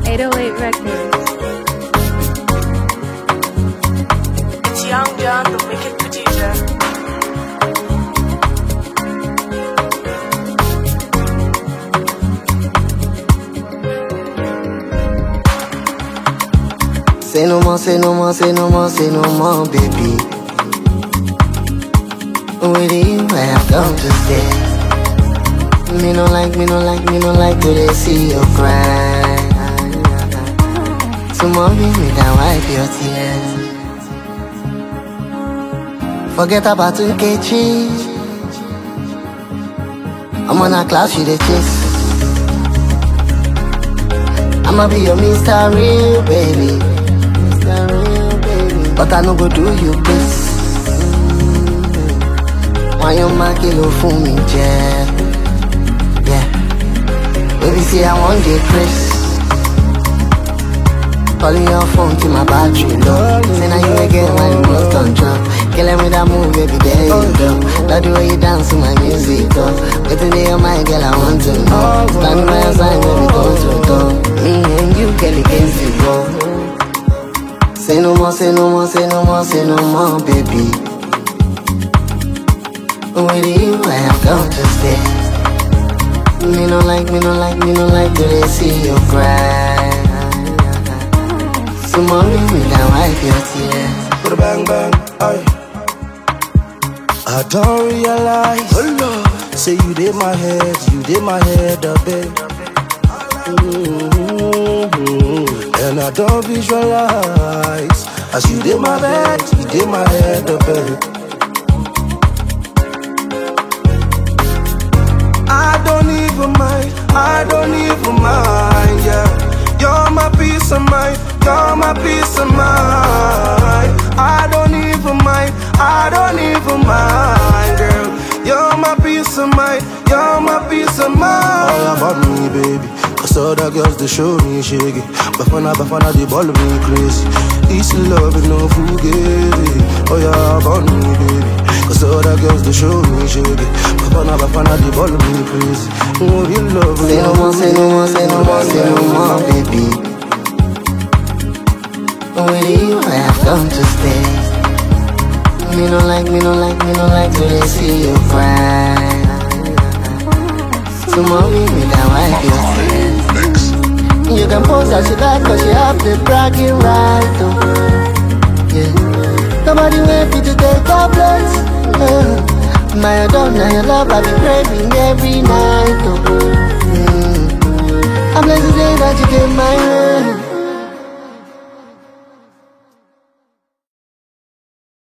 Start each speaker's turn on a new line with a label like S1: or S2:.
S1: 808 Records.
S2: It's Young John, the wicked producer.
S3: Say no more, say no more, say no more, say no more, baby. With you, I have come to stay. Me no like to they see you cry. So mommy, me can wipe your tears. Forget about Nkechi. I'm on a class, you the chase. I'ma be your Mr. Real, baby. Mr. Real, baby. But I no go do you this. Why you ma kilo for me, Jeff? Yeah. Baby, say I want the Chris. Calling your phone to my battery low. Say now you again when you lost control. Killing with that move, baby, there you go. Love the way you dance to my music, oh. Waiting in your mind, girl, I want to know. Stand by your side, baby, go to go. Me and you, girl, against you, go. Say no more, say no more, say no more, say no more, baby. With you, I have come to stay. Me no like to they see you cry. So mommy, me can wipe your tears.
S4: Put a bang bang, aye. I don't realize, say you did my head, a bit. And I don't visualize, as you did my bed, you did my head, a bit. I don't even mind, yeah. You're my peace of mind, you're my peace of mind. I don't even mind, girl. You're my peace of mind, you're my peace of mind. All about me, baby. Cause all the girls, they show me shaky. Bafana, they ball me crazy. Easy love and no fugazi. Oh yeah, about me, baby. Cause all the girls, they show me shaky. Bafana, they ball me crazy. Oh, you love me.
S3: Say no more, say no more, say no more, say no more, baby. With you, I have come to stay. Me no like to they see you cry. So mommy, me can wipe your tears. You can pose as you like, cause you have the bragging right, oh. Yeah. Nobody wait for you to take your place. My adore, now your love, I be praying every night, oh. I'm blessed today that you came my way.